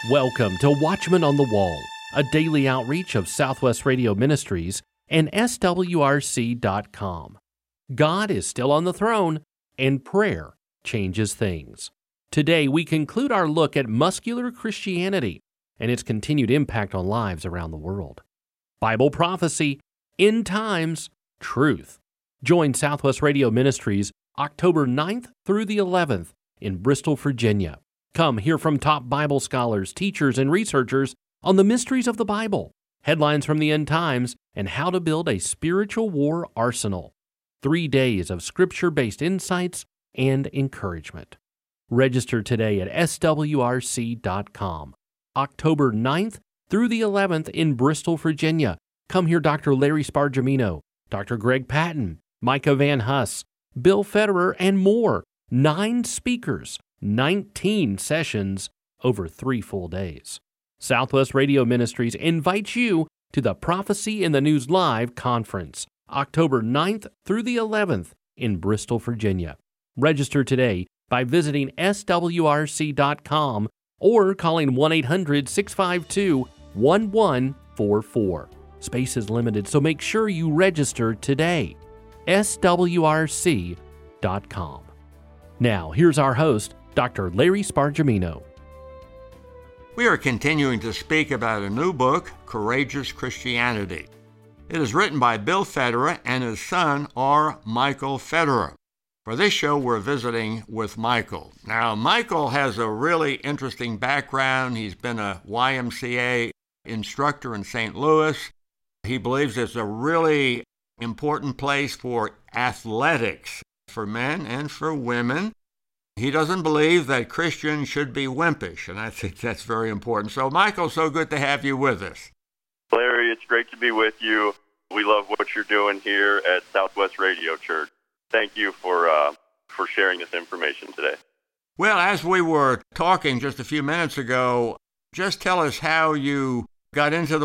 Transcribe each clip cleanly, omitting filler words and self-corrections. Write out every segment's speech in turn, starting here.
Welcome to Watchman on the Wall, a daily outreach of Southwest Radio Ministries and SWRC.com. God is still on the throne, and prayer changes things. Today, we conclude our look at muscular Christianity and its continued impact on lives around the world. Bible prophecy, end times, truth. Join Southwest Radio Ministries October 9th through the 11th in Bristol, Virginia. Come hear from top Bible scholars, teachers, and researchers on the mysteries of the Bible, headlines from the end times, and how to build a spiritual war arsenal. 3 days of scripture-based insights and encouragement. Register today at swrc.com. October 9th through the 11th in Bristol, Virginia. Come hear Dr. Larry Spargimino, Dr. Greg Patton, Micah Van Huss, Bill Federer, and more. 9 speakers, 19 sessions over 3 full days. Southwest Radio Ministries invites you to the Prophecy in the News Live Conference, October 9th through the 11th in Bristol, Virginia. Register today by visiting swrc.com or calling 1-800-652-1144. Space is limited, so make sure you register today. swrc.com. Now, here's our host, Dr. Larry Spargimino. We are continuing to speak about a new book, Courageous Christianity. It is written by Bill Federer and his son, R. Michael Federer. For this show, we're visiting with Michael. Now, Michael has a really interesting background. He's been a YMCA instructor in St. Louis. He believes it's a really important place for athletics, for men and for women. He doesn't believe that Christians should be wimpish, and I think that's very important. So, Michael, so good to have you with us. Larry, it's great to be with you. We love what you're doing here at Southwest Radio Church. Thank you for sharing this information today. Well, as we were talking just a few minutes ago, just tell us how you got into the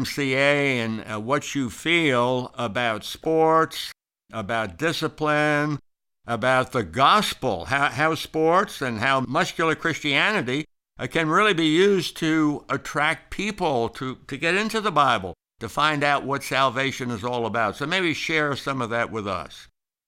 YMCA and what you feel about sports, about discipline, about the gospel, how sports and how muscular Christianity can really be used to attract people to get into the Bible, to find out what salvation is all about. So maybe share some of that with us.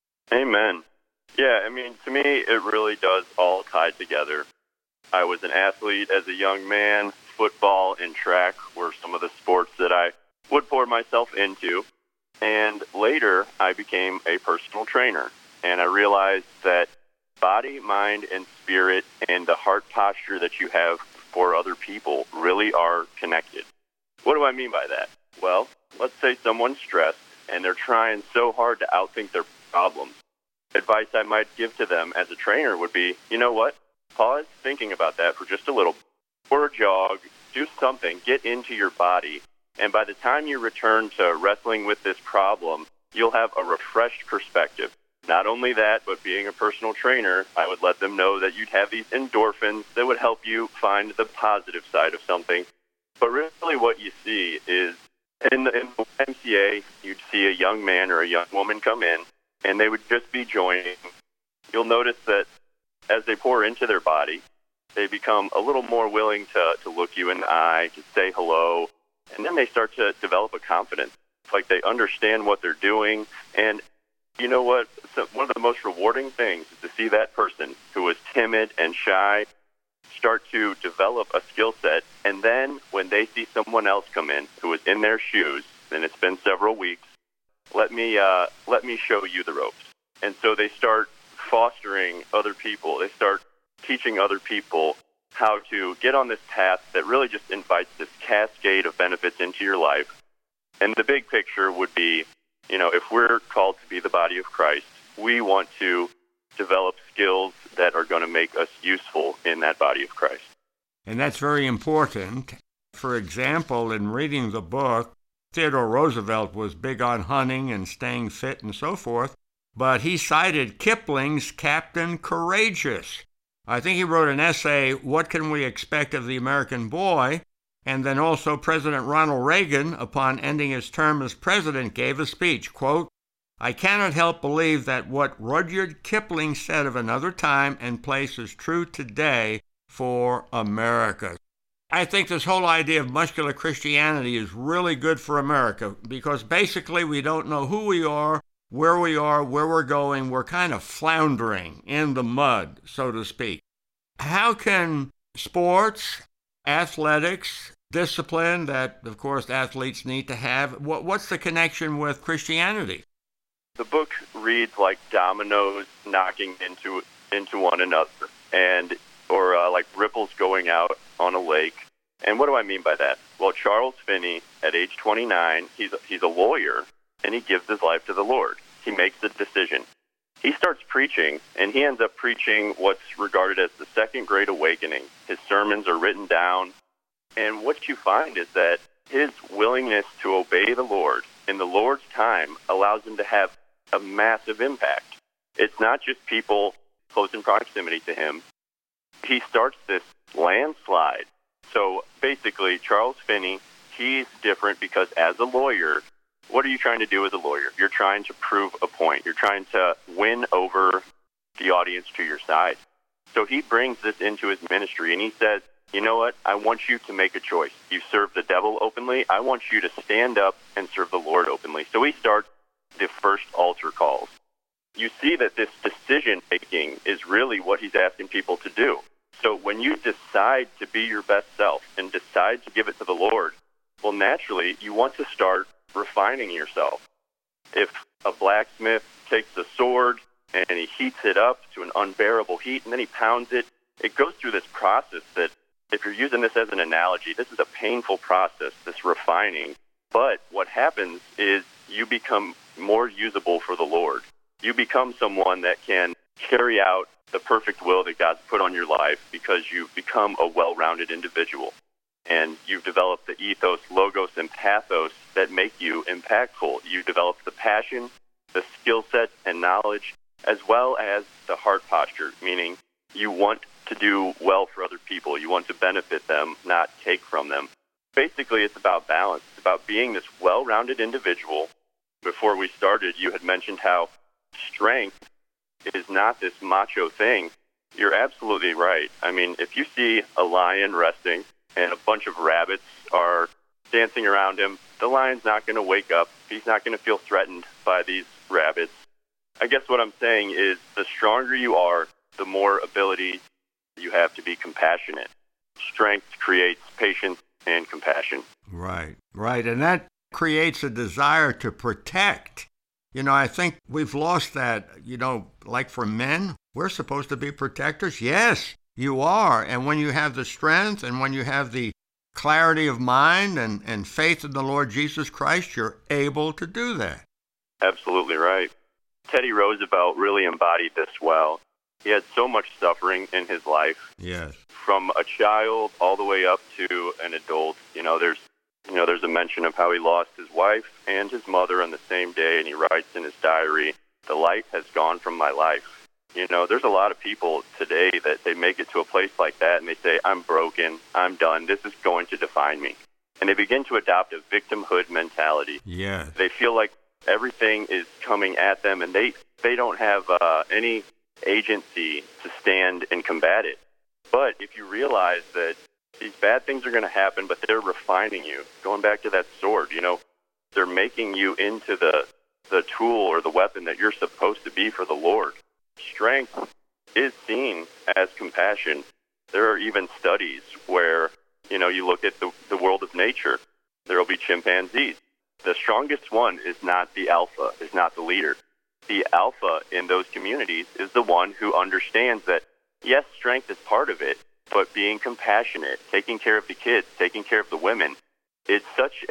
Amen. Yeah, to me, it really does all tie together. I was an athlete as a young man. Football and track were some of the sports that I would pour myself into. And later, I became a personal trainer. And I realized that body, mind, and spirit and the heart posture that you have for other people really are connected. What do I mean by that? Well, let's say someone's stressed and they're trying so hard to outthink their problems. Advice I might give to them as a trainer would be, you know what? Pause thinking about that for just a little. Or a jog, do something, get into your body. And by the time you return to wrestling with this problem, you'll have a refreshed perspective. Not only that, but being a personal trainer, I would let them know that you'd have these endorphins that would help you find the positive side of something. But really what you see is in the MCA, you'd see a young man or a young woman come in, and they would just be joining. You'll notice that as they pour into their body, they become a little more willing to look you in the eye, to say hello, and then they start to develop a confidence. It's like they understand what they're doing, and you know what? So one of the most rewarding things is to see that person who was timid and shy start to develop a skill set. And then when they see someone else come in who is in their shoes, and it's been several weeks, let me show you the ropes. And so they start fostering other people. They start teaching other people how to get on this path that really just invites this cascade of benefits into your life. And the big picture would be, if we're called to be the body of Christ, we want to develop skills that are going to make us useful in that body of Christ. And that's very important. For example, in reading the book, Theodore Roosevelt was big on hunting and staying fit and so forth, but he cited Kipling's Captain Courageous. I think he wrote an essay, What Can We Expect of the American Boy? And then also President Ronald Reagan, upon ending his term as president, gave a speech, quote, I cannot help believe that what Rudyard Kipling said of another time and place is true today for America. I think this whole idea of muscular Christianity is really good for America because basically we don't know who we are, where we're going. We're kind of floundering in the mud, so to speak. How can sports, athletics, discipline that, of course, athletes need to have, what's the connection with Christianity? The book reads like dominoes knocking into one another, or like ripples going out on a lake. And what do I mean by that? Well, Charles Finney, at age 29, he's a lawyer, and he gives his life to the Lord. He makes a decision. He starts preaching, and he ends up preaching what's regarded as the Second Great Awakening. His sermons are written down, and what you find is that his willingness to obey the Lord in the Lord's time allows him to have a massive impact. It's not just people close in proximity to him. He starts this landslide. So basically, Charles Finney, he's different because as a lawyer, what are you trying to do as a lawyer? You're trying to prove a point. You're trying to win over the audience to your side. So he brings this into his ministry, and he says, you know what? I want you to make a choice. You serve the devil openly. I want you to stand up and serve the Lord openly. So he starts the first altar calls. You see that this decision-making is really what he's asking people to do. So when you decide to be your best self and decide to give it to the Lord, well, naturally, you want to start refining yourself. If a blacksmith takes a sword and he heats it up to an unbearable heat and then he pounds it, it goes through this process that, if you're using this as an analogy, this is a painful process, this refining. But what happens is you become more usable for the Lord. You become someone that can carry out the perfect will that God's put on your life because you've become a well-rounded individual. And you've developed the ethos, logos, and pathos that make you impactful. You develop the passion, the skill set, and knowledge, as well as the heart posture, meaning you want to do well for other people. You want to benefit them, not take from them. Basically, it's about balance. It's about being this well-rounded individual. Before we started, you had mentioned how strength is not this macho thing. You're absolutely right. I mean, if you see a lion resting and a bunch of rabbits are dancing around him, the lion's not going to wake up. He's not going to feel threatened by these rabbits. I guess what I'm saying is the stronger you are, the more ability you have to be compassionate. Strength creates patience and compassion. Right. And that creates a desire to protect. I think we've lost that, like for men, we're supposed to be protectors. Yes, you are. And when you have the strength and when you have the clarity of mind and faith in the Lord Jesus Christ, you're able to do that. Absolutely right. Teddy Roosevelt really embodied this well. He had so much suffering in his life. Yes. From a child all the way up to an adult. There's a mention of how he lost his wife and his mother on the same day, and he writes in his diary, "The light has gone from my life." There's a lot of people today that they make it to a place like that, and they say, "I'm broken, I'm done, this is going to define me." And they begin to adopt a victimhood mentality. Yes. They feel like everything is coming at them, and they don't have any agency to stand and combat it. But if you realize that these bad things are going to happen, but they're refining you, going back to that sword, they're making you into the tool or the weapon that you're supposed to be for the Lord. Strength is seen as compassion. There are even studies where, you look at the world of nature. There will be chimpanzees. The strongest one is not the alpha, is not the leader. The alpha in those communities is the one who understands that, yes, strength is part of it, but being compassionate, taking care of the kids, taking care of the women, it's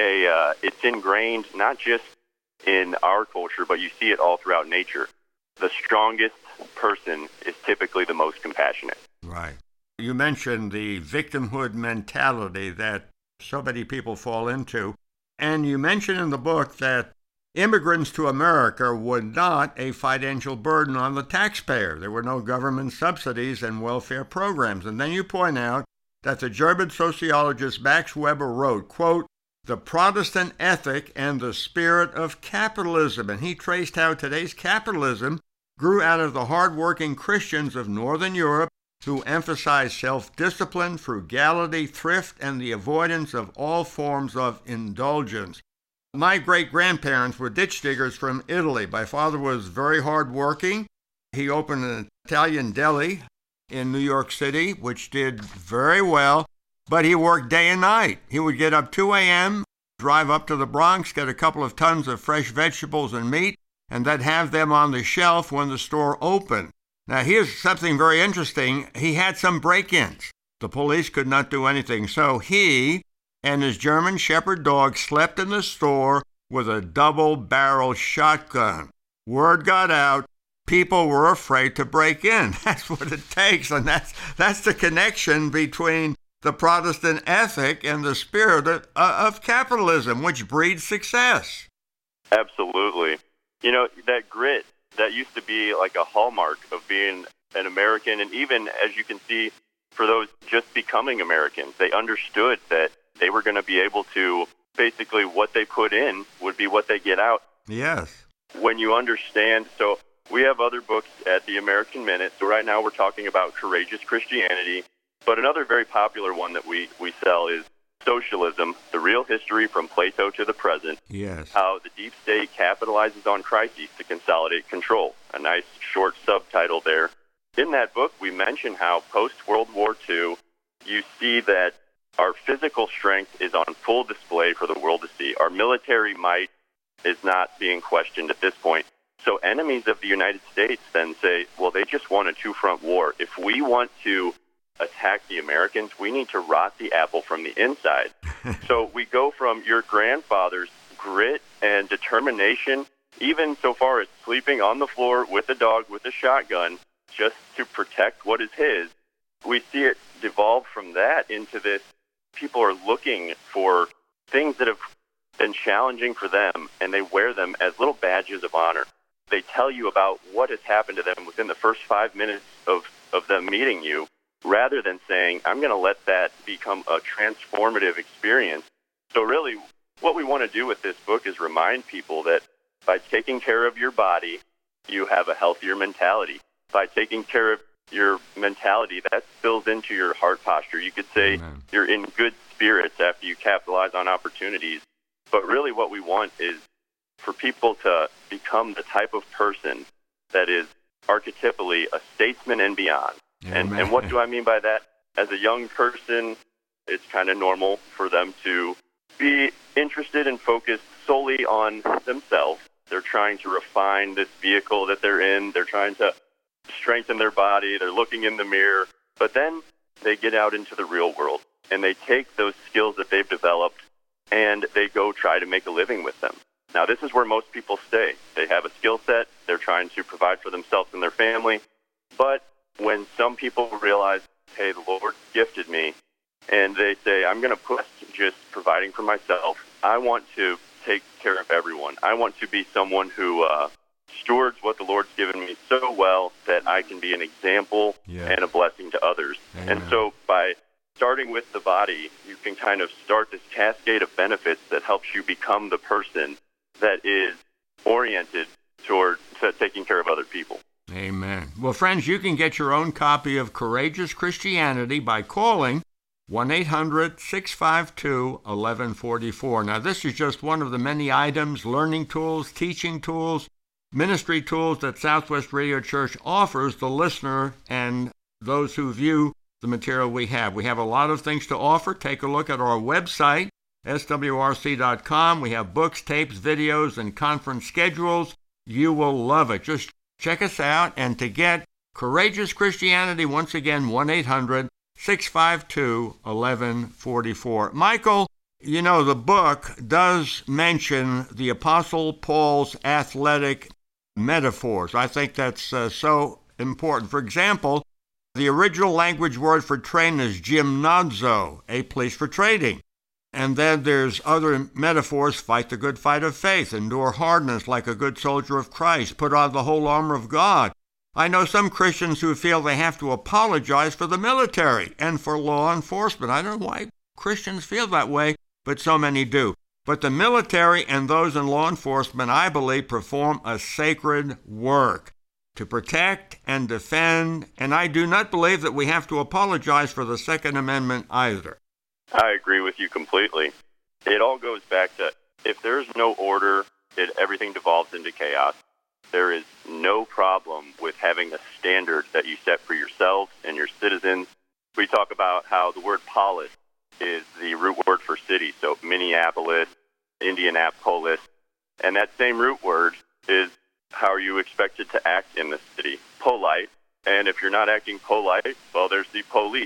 it's ingrained not just in our culture, but you see it all throughout nature. The strongest person is typically the most compassionate. Right. You mentioned the victimhood mentality that so many people fall into. And you mentioned in the book that immigrants to America were not a financial burden on the taxpayer. There were no government subsidies and welfare programs. And then you point out that the German sociologist Max Weber wrote, quote, "The Protestant ethic and the spirit of capitalism." And he traced how today's capitalism grew out of the hard-working Christians of Northern Europe who emphasized self-discipline, frugality, thrift, and the avoidance of all forms of indulgence. My great-grandparents were ditch diggers from Italy. My father was very hard-working. He opened an Italian deli in New York City, which did very well, but he worked day and night. He would get up 2 a.m., drive up to the Bronx, get a couple of tons of fresh vegetables and meat, and then have them on the shelf when the store opened. Now, here's something very interesting. He had some break-ins. The police could not do anything, so he and his German Shepherd dog slept in the store with a double-barrel shotgun. Word got out. People were afraid to break in. That's what it takes, and that's the connection between the Protestant ethic and the spirit of capitalism, which breeds success. Absolutely. You know, that grit, that used to be like a hallmark of being an American, and even, as you can see, for those just becoming Americans, they understood that they were going to be able to, basically what they put in would be what they get out. Yes. When you understand, so we have other books at the American Minute. So right now we're talking about Courageous Christianity. But another very popular one that we sell is Socialism, The Real History from Plato to the Present. Yes. How the deep state capitalizes on crises to consolidate control. A nice short subtitle there. In that book, we mention how post-World War II, you see that our physical strength is on full display for the world to see. Our military might is not being questioned at this point. So enemies of the United States then say, well, they just won a two-front war. If we want to attack the Americans, we need to rot the apple from the inside. So we go from your grandfather's grit and determination, even so far as sleeping on the floor with a dog with a shotgun, just to protect what is his. We see it devolve from that into this. People are looking for things that have been challenging for them, and they wear them as little badges of honor. They tell you about what has happened to them within the first 5 minutes of them meeting you, rather than saying, I'm going to let that become a transformative experience. So really, what we want to do with this book is remind people that by taking care of your body, you have a healthier mentality. By taking care of your mentality, that spills into your heart posture. You could say Amen. You're in good spirits after you capitalize on opportunities. But really what we want is for people to become the type of person that is archetypally a statesman and beyond. And what do I mean by that? As a young person, it's kind of normal for them to be interested and focused solely on themselves. They're trying to refine this vehicle that they're in. They're trying to strengthen their body. They're looking in the mirror. But then they get out into the real world, and they take those skills that they've developed, and they go try to make a living with them. Now, this is where most people stay. They have a skill set. They're trying to provide for themselves and their family. But when some people realize, hey, the Lord gifted me, and they say, I'm going to put just providing for myself. I want to take care of everyone. I want to be someone who stewards what the Lord's given me so well that I can be an example and a blessing to others. Amen. And so by starting with the body, you can kind of start this cascade of benefits that helps you become the person that is oriented toward taking care of other people. Amen. Well, friends, you can get your own copy of Courageous Christianity by calling 1-800-652-1144. Now, this is just one of the many items, learning tools, teaching tools, ministry tools that Southwest Radio Church offers the listener and those who view the material we have. We have a lot of things to offer. Take a look at our website, swrc.com. We have books, tapes, videos, and conference schedules. You will love it. Just check us out. And to get Courageous Christianity, once again, 1-800-652-1144. Michael, you know, the book does mention the Apostle Paul's athletic metaphors. I think that's so important. For example, the original language word for train is gymnazo, a place for trading. And then there's other metaphors: fight the good fight of faith, endure hardness like a good soldier of Christ, put on the whole armor of God. I know some Christians who feel they have to apologize for the military and for law enforcement. I don't know why Christians feel that way, but so many do. But the military and those in law enforcement, I believe, perform a sacred work. to protect and defend, and I do not believe that we have to apologize for the Second Amendment either. I agree with you completely. It all goes back to, if there's no order, everything devolves into chaos. There is no problem with having a standard that you set for yourselves and your citizens. We talk about how the word polis is the root word for city, so Minneapolis, Indianapolis, and that same root word is how are you expected to act in the city? Polite. And if you're not acting polite, well, there's the police.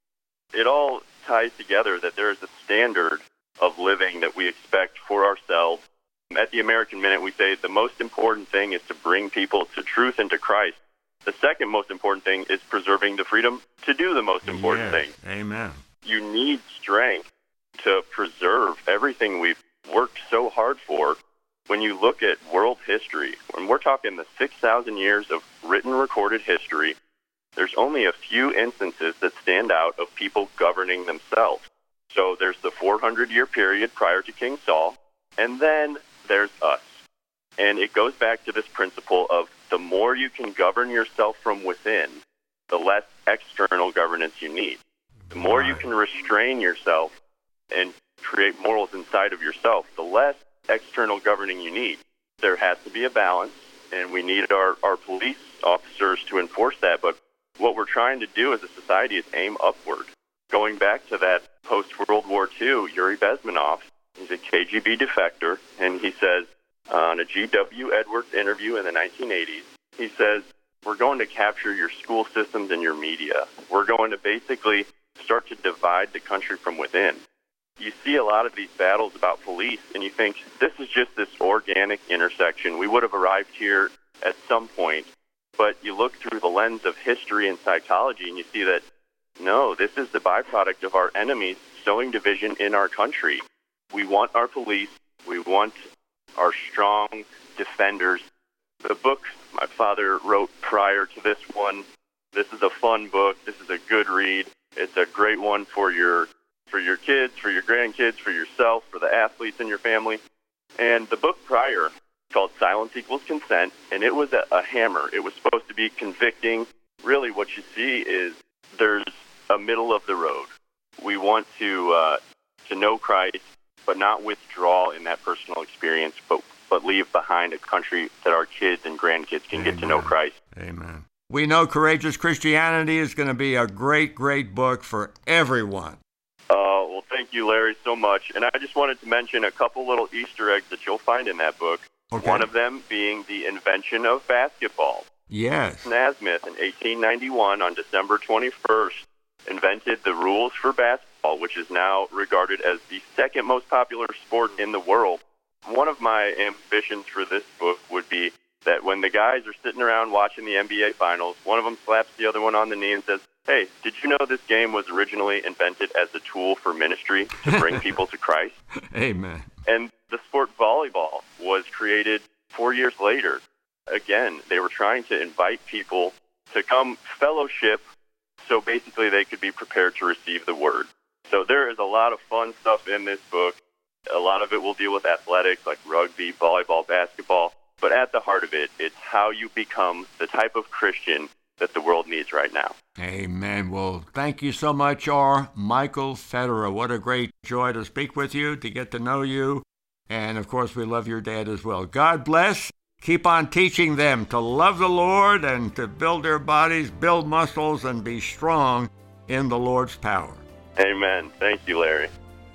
It all ties together that there is a standard of living that we expect for ourselves. At the American Minute, we say the most important thing is to bring people to truth and to Christ. The second most important thing is preserving the freedom to do the most important thing. Amen. You need strength to preserve everything we've worked so hard for. When you look at world history, when we're talking the 6,000 years of written recorded history, there's only a few instances that stand out of people governing themselves. So there's the 400-year period prior to King Saul, and then there's us. And it goes back to this principle of the more you can govern yourself from within, the less external governance you need. The more you can restrain yourself and create morals inside of yourself, the less external governing you need. There has to be a balance, and we need our police officers to enforce that. But what we're trying to do as a society is aim upward. Going back to that post-World War II, Yuri Bezmenov, he's a KGB defector, and he says on a G.W. Edwards interview in the 1980s, he says, we're going to capture your school systems and your media. We're going to basically start to divide the country from within. You see a lot of these battles about police, and you think, this is just this organic intersection. We would have arrived here at some point. But you look through the lens of history and psychology, and you see that, no, this is the byproduct of our enemies sowing division in our country. We want our police. We want our strong defenders. The book my father wrote prior to this one, this is a fun book. This is a good read. It's a great one for your kids, for your grandkids, for yourself, for the athletes in your family. And the book prior, called Silence Equals Consent, and it was a hammer. It was supposed to be convicting. Really what you see is there's a middle of the road. We want to know Christ, but not withdraw in that personal experience, but leave behind a country that our kids and grandkids can get to know Christ. Amen. We know Courageous Christianity is going to be a great, great book for everyone. Well, thank you, Larry, so much. And I just wanted to mention a couple little Easter eggs that you'll find in that book. Okay. One of them being the invention of basketball. Yes. Naismith in 1891 on December 21st invented the rules for basketball, which is now regarded as the second most popular sport in the world. One of my ambitions for this book would be that when the guys are sitting around watching the NBA Finals, one of them slaps the other one on the knee and says, hey, did you know this game was originally invented as a tool for ministry to bring people to Christ? Amen. And the sport volleyball was created 4 years later. Again, they were trying to invite people to come fellowship so basically they could be prepared to receive the word. So there is a lot of fun stuff in this book. A lot of it will deal with athletics like rugby, volleyball, basketball. But at the heart of it, it's how you become the type of Christian that the world needs right now. Amen. Well, thank you so much, R. Michael Federer. What a great joy to speak with you, to get to know you. And, of course, we love your dad as well. God bless. Keep on teaching them to love the Lord and to build their bodies, build muscles, and be strong in the Lord's power. Amen. Thank you, Larry.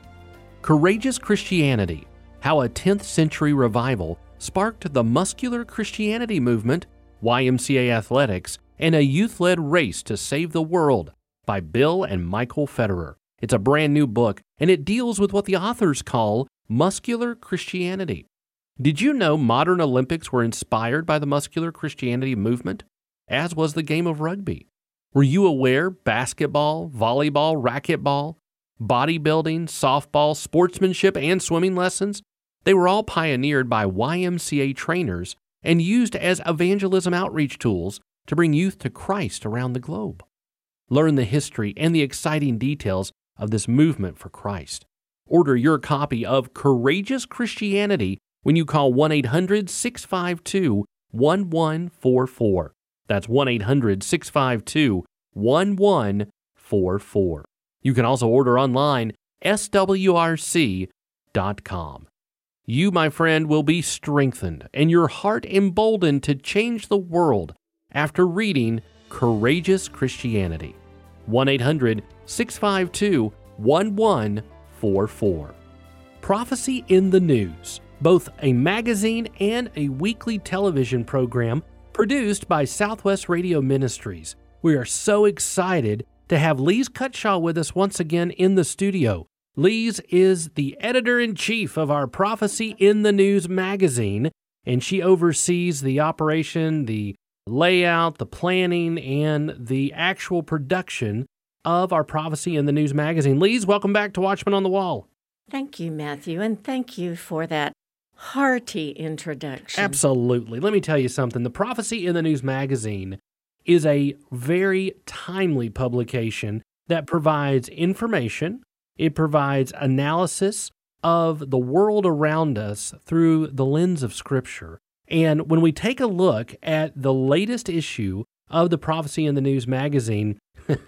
Courageous Christianity, how a 10th century revival sparked the muscular Christianity movement, YMCA athletics, and a youth-led race to save the world by Bill and Michael Federer. It's a brand new book, and it deals with what the authors call muscular Christianity. Did you know modern Olympics were inspired by the muscular Christianity movement, as was the game of rugby? Were you aware basketball, volleyball, racquetball, bodybuilding, softball, sportsmanship, and swimming lessons? They were all pioneered by YMCA trainers and used as evangelism outreach tools to bring youth to Christ around the globe. Learn the history and the exciting details of this movement for Christ. Order your copy of Courageous Christianity when you call 1-800-652-1144. That's 1-800-652-1144. You can also order online, swrc.com. You, my friend, will be strengthened and your heart emboldened to change the world after reading Courageous Christianity. 1-800-652-1144. Prophecy in the News, both a magazine and a weekly television program produced by Southwest Radio Ministries. We are so excited to have Lise Cutshaw with us once again in the studio. Lise is the editor-in-chief of our Prophecy in the News magazine, and she oversees the operation, the layout, the planning, and the actual production of our Prophecy in the News magazine. Lise, welcome back to Watchman on the Wall. Thank you, Matthew, and thank you for that hearty introduction. Absolutely. Let me tell you something. The Prophecy in the News magazine is a very timely publication that provides information. It provides analysis of the world around us through the lens of Scripture. And when we take a look at the latest issue of the Prophecy in the News magazine,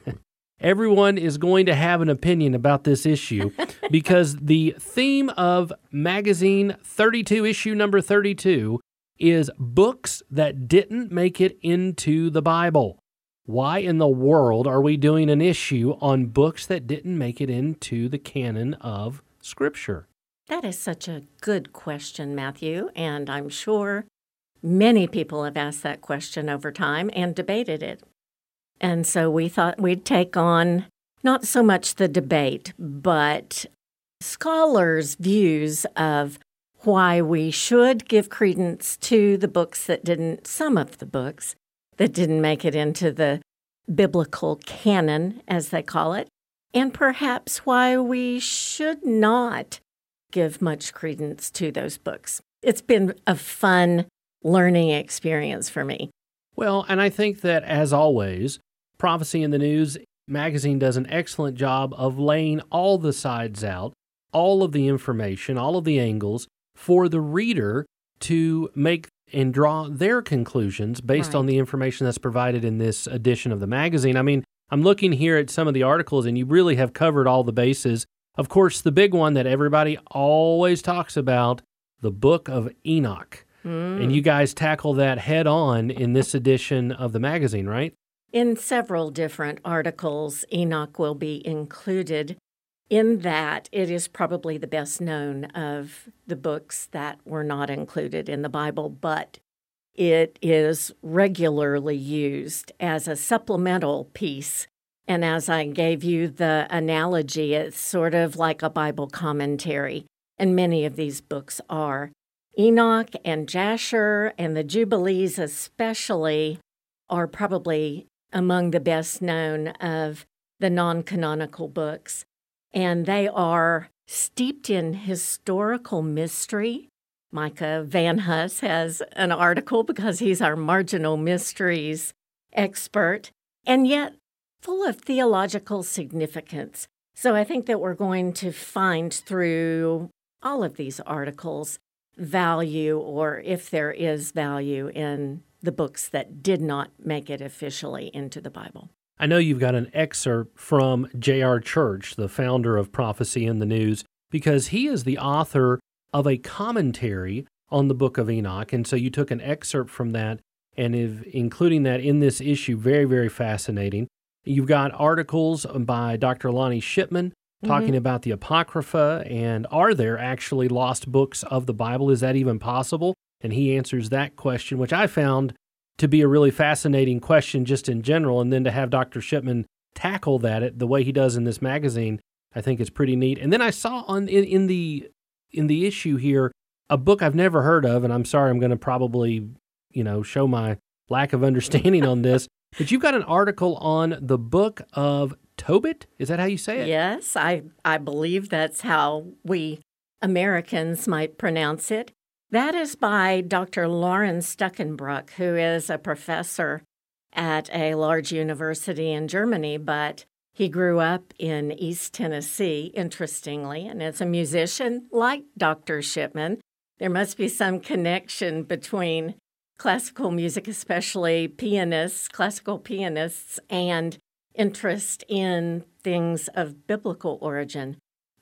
everyone is going to have an opinion about this issue because the theme of magazine 32, issue number 32, is books that didn't make it into the Bible. Why in the world are we doing an issue on books that didn't make it into the canon of Scripture? That is such a good question, Matthew, and I'm sure many people have asked that question over time and debated it. And so we thought we'd take on not so much the debate, but scholars' views of why we should give credence to the books that didn't, some of the books that didn't make it into the biblical canon, as they call it, and perhaps why we should not give much credence to those books. It's been a fun learning experience for me. Well, and I think that, as always, Prophecy in the News magazine does an excellent job of laying all the sides out, all of the information, all of the angles for the reader to make and draw their conclusions based on the information that's provided in this edition of the magazine. I mean, I'm looking here at some of the articles, and you really have covered all the bases. Of course, the big one that everybody always talks about, the Book of Enoch. And you guys tackle that head on in this edition of the magazine, right? In several different articles, Enoch will be included. In that, it is probably the best known of the books that were not included in the Bible, but it is regularly used as a supplemental piece. And as I gave you the analogy, it's sort of like a Bible commentary, and many of these books are. Enoch and Jasher and the Jubilees especially are probably among the best known of the non-canonical books. And they are steeped in historical mystery. Micah Van Huss has an article because he's our marginal mysteries expert, and yet full of theological significance. So I think that we're going to find through all of these articles value, or if there is value, in the books that did not make it officially into the Bible. I know you've got an excerpt from J.R. Church, the founder of Prophecy in the News, because he is the author of a commentary on the Book of Enoch, and so you took an excerpt from that and including that in this issue. Very, very fascinating. You've got articles by Dr. Lonnie Shipman talking about the Apocrypha, and are there actually lost books of the Bible? Is that even possible? And he answers that question, which I found to be a really fascinating question just in general, and then to have Dr. Shipman tackle that the way he does in this magazine, I think is pretty neat. And then I saw in the issue here a book I've never heard of, and I'm sorry, I'm going to probably show my lack of understanding on this, but you've got an article on the Book of Tobit. Is that how you say it? Yes, I believe that's how we Americans might pronounce it. That is by Dr. Lauren Stuckenbrook, who is a professor at a large university in Germany, but he grew up in East Tennessee, interestingly, and is a musician like Dr. Shipman. There must be some connection between classical music, especially classical pianists, and interest in things of biblical origin.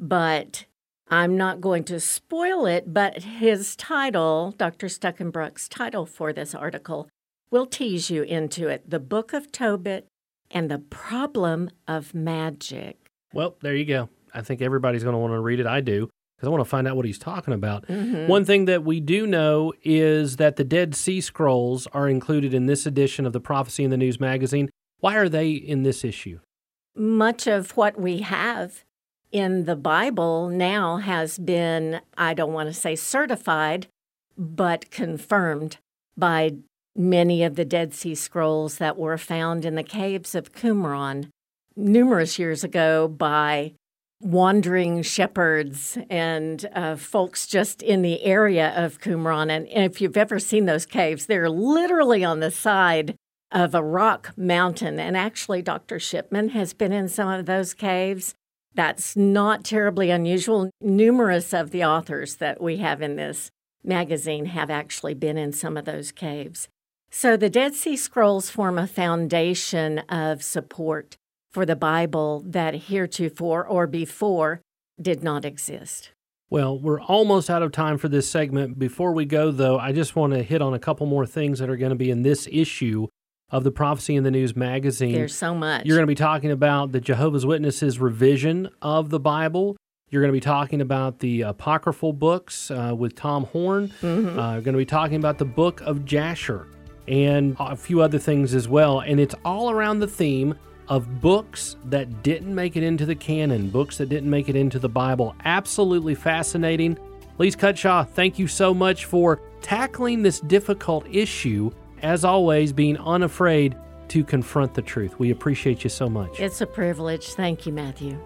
But I'm not going to spoil it, but his title, Dr. Stuckenbrook's title for this article, will tease you into it: The Book of Tobit and the Problem of Magic. Well, there you go. I think everybody's going to want to read it. I do, because I want to find out what he's talking about. One thing that we do know is that the Dead Sea Scrolls are included in this edition of the Prophecy in the News magazine. Why are they in this issue? Much of what we have in the Bible now has been, I don't want to say certified, but confirmed by many of the Dead Sea Scrolls that were found in the caves of Qumran numerous years ago by wandering shepherds and folks just in the area of Qumran. And if you've ever seen those caves, they're literally on the side of a rock mountain. And actually, Dr. Shipman has been in some of those caves. That's not terribly unusual. Numerous of the authors that we have in this magazine have actually been in some of those caves. So the Dead Sea Scrolls form a foundation of support for the Bible that heretofore or before did not exist. Well, we're almost out of time for this segment. Before we go, though, I just want to hit on a couple more things that are going to be in this issue of the Prophecy in the News magazine. There's so much. You're going to be talking about the Jehovah's Witnesses' revision of the Bible. You're going to be talking about the apocryphal books with Tom Horn. You're going to be talking about the book of Jasher and a few other things as well. And it's all around the theme of books that didn't make it into the canon, books that didn't make it into the Bible. Absolutely fascinating. Lise Cutshaw, thank you so much for tackling this difficult issue. As always, being unafraid to confront the truth. We appreciate you so much. It's a privilege. Thank you, Matthew.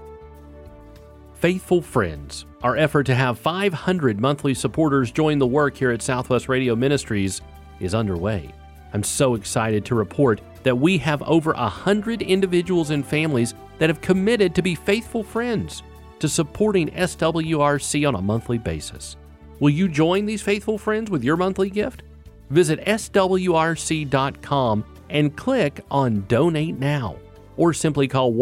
Faithful friends, our effort to have 500 monthly supporters join the work here at Southwest Radio Ministries is underway. I'm so excited to report that we have over 100 individuals and families that have committed to be faithful friends to supporting SWRC on a monthly basis. Will you join these faithful friends with your monthly gift? Visit swrc.com and click on Donate Now, or simply call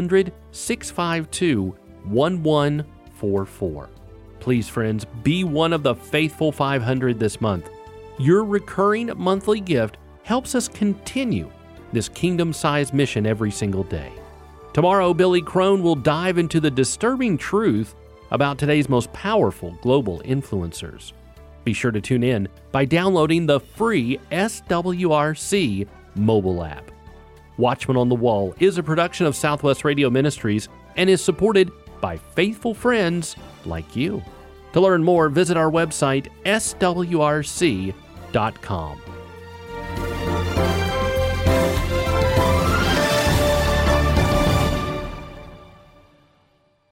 1-800-652-1144. Please, friends, be one of the faithful 500 this month. Your recurring monthly gift helps us continue this kingdom-sized mission every single day. Tomorrow, Billy Crone will dive into the disturbing truth about today's most powerful global influencers. Be sure to tune in by downloading the free SWRC mobile app. Watchman on the Wall is a production of Southwest Radio Ministries and is supported by faithful friends like you. To learn more, visit our website, swrc.com.